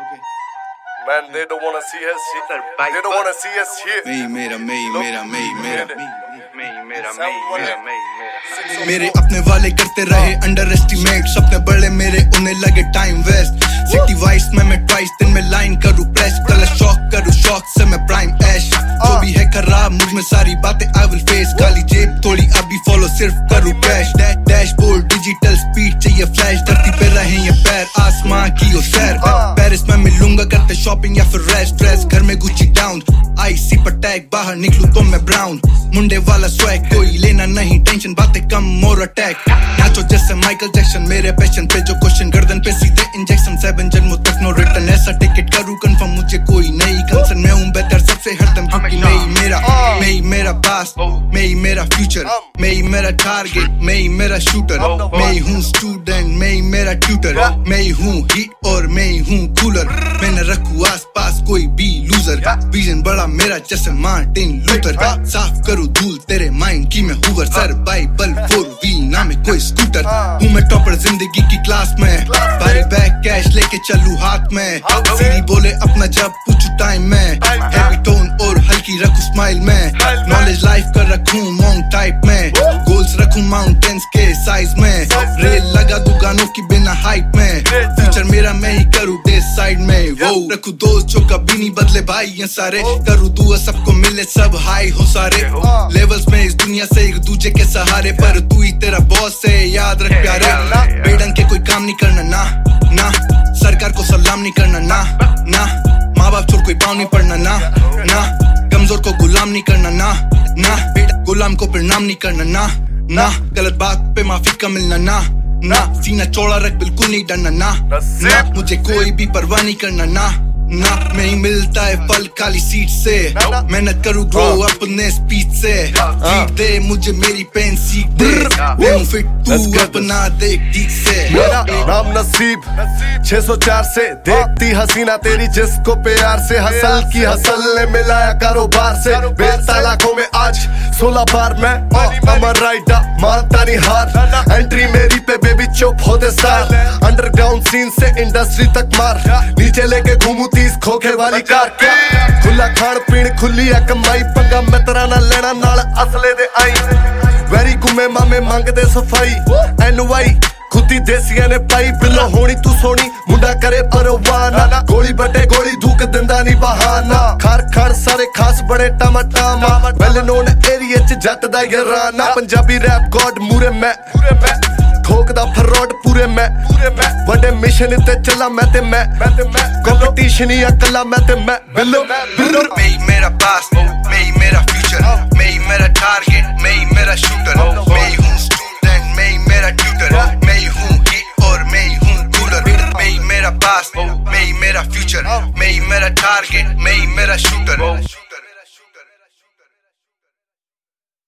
Man, they don't wanna see us shit. They don't wanna see us shit. मेरे अपने वाले करते रहे अंडर एस्टिमेट, सपने बड़े मेरे उन्हें लगे टाइम वेस्ट। सिटी वाइस में मैं ट्वाइस दिन में लाइन करूँ प्रेस, गलत शौक करूँ शौक से मैं प्राइम ऐश। जो भी है खराब मुझ में सारी बातें आई विल फेस, खाली जेब थोड़ी अभी फॉलो सिर्फ करूँ कैश। डैशबोर्ड डिजिटल स्पीड चाहिए फ्लैश, धरती पे रहे ये पैर आसमां की ओ सैर। पेरिस में मिलूंगा करते शॉपिंग या फिर रेस्ट ड्रेस, घर में गुच्ची डाउन आईसी पर टैग, बाहर निकलूं तो मैं ब्राउन। मुंडे वाला स्वैग कोई लेना नहीं टेंशन, बातें कम मोर अटैक। नाचो जैसे माइकल जैक्सन मेरे पैशन पे जो क्वेश्चन, गर्दन पे सीधे इंजेक्शन 7 जन्मों तक नो रिटर्न। ऐसा टिकट करूं कंफर्म मुझे कोई नई कंसर्न, मैं हूं बेहतर सबसे हरदम क्योंकि मैं ही मेरा पास्ट, मैं ही मेरा फ्यूचर, मैं ही मेरा टारगेट, मैं ही मेरा शूटर। मैं ही हूं स्टूडेंट, मैं ही मेरा ट्यूटर, मैं ही हूं हीट और मैं ही हूं कूलर। मैं न रखूं आस पास कोई भी लूजर, विजन बड़ा मेरा जैसे मार्टिन लूथर। साफ करूं धूल तेरे माइंड की मैं हूवर, सर्वाइवल 4V ना में कोई स्कूटर। हूं मैं टॉपर जिंदगी की क्लास में, भारी बैग कैश लेके चलूं हाथ में। सीरी बोले अपना जब पूछूं टाइम में, हैवी टोन और हल्की रखूं स्माइल में। नॉलेज लाइफ कर रखूं मॉन्ग टाइप में, गोल्स रखूं माउंटेन्स के साइज में। रेल लगा दूं गानों की बिना हाइप में, फ्यूचर मेरा मैं ही करूं डेस साइड में। वो रखूं दोस्त जो कभी नहीं बदले भाई ये सारे, करूं दुआ सबको मिले सब हाई हो सारे। लेवल्स में इस दुनिया से एक दूजे के सहारे, पर तू ही तेरा बॉस है याद रख प्यारे। बेढंग के कोई काम नहीं करना ना, सरकार को सलाम नहीं करना ना, माँ बाप छोड़ कोई पाँव नहीं पड़ना ना, कमजोर को गुलाम नहीं करना ना, गुलाम को प्रणाम नहीं करना ना, गलत बात पे माफी का मिलना ना, सीना चौड़ा रख बिल्कुल नहीं डरना ना, मुझे कोई भी परवाह नहीं करना ना, मैं ही मिलता है फल खाली सीट से। मेहनत करूँ ग्रो अपने स्पीड से, जीत दे मुझे मेरी पेन सीख दे। मैं हूँ फिट तू अपना देख ठीक से। मेरा नाम नसीब 604 से, देखती हसीना तेरी जिसको प्यार से। हसल की हसल ने मिलाया कारोबार से, बेचता लाखों में आज 16 बार मैं। अमर राइडर मानता नहीं हार, एंट्री मेरी पे बेबी चुप होते सार। अंडरग्राउंड सीन से इंडस्ट्री तक मार, नीचे लेके घूमू 30 खोखे वाली कार। क्या खुला खान पीन खुली है कमाई, पंगा मैं तेरा ना लेना नाल असले दे आई। वैरी गुमे मामे मंगदे सफाई, NY खुदी देसिया ने पाई। बिल्लो होनी तू सोनी मुंडा करे परवाना, गोली बटे गोली धूक दिंदा नहीं बहाना। खार खान सारे खास बड़े टमाटामा, वेल नोन एरिया च जट दा याराना। पंजाबी रैप गॉड मूरे मैं, ठोकदा फरॉड पूरे मैं। बड़े मिशन ते चला मैं कंपटीशन ही अकला मैं ते मैं। बिल्लो मैं ही मेरा पास्ट, मैं ही मेरा फ्यूचर, मैं ही मेरा टारगेट, मैं ही मेरा शूटर। मैं ही हूँ स्टूडेंट, मैं ही मेरा ट्यूटर, मैं ही हूँ हीट और मैं ही हूँ कूलर। मैं ही मेरा पास्ट, मैं ही मेरा फ्यूचर, मैं ही मेरा टारगेट, मैं ही मेरा शूटर।